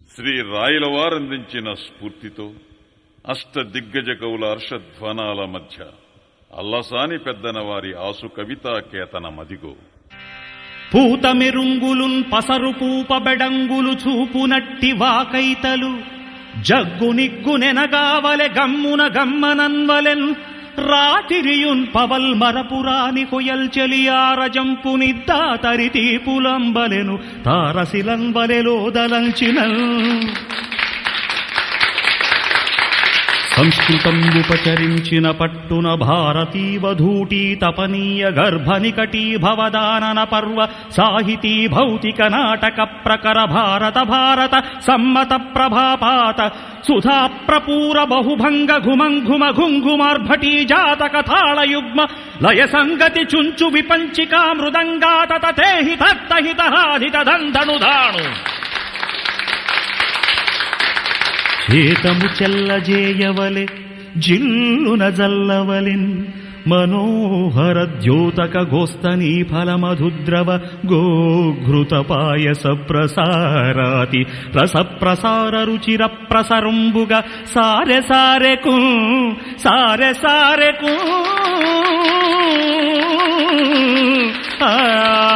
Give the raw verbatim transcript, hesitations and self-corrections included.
శ్రీ రాయలవారందించిన స్ఫూర్తితో అష్ట దిగ్గజ కవుల హర్షధ్వానాల మధ్య అల్లసాని పెద్దన వారి ఆసు కవితా కేతన మదిగో. పూత మెరుంగులున్ పసరు పూపబెడంగులు చూపునట్టి వాకైతలు జగ్గు నిగ్గు నెనగావలె గమ్మున గమ్మనన్వలెన్ రాతిరియున్ పవల్ మరపురాని కొయల్ చెలియారజంపు నిద్దా తరి తీపులంబలెను తారసిలంబలెలోదలంచినల్ సంస్కృతంబుపచరించిన పట్టున భారతీవధూటీ తపనీయ గర్భనికటీ భవదానన పర్వ సాహితీ భౌతిక నాటక ప్రకర భారత భారత సమ్మత ప్రభాపాత సుధా ప్రపూర బహుభంగ ఘుమంఘుమ ఘుంఘుమార్భటీ జాతక తాళయుగ్మ లయ సంగతి చుంచు విపంచికా మృదంగాతత తేహి తత్తహితహాధిత దంధనుధాణు చేతము చెల్లజేయవలె జిల్లున జల్లవలెన్ మనోహర ద్యోతక గోస్తనీ ఫలమధుద్రవ గోఘృత పాయస ప్రసారాతి రస ప్రసార రుచిర ప్రసరంబుగ సారె సారెకు సారె సారెకు ఆ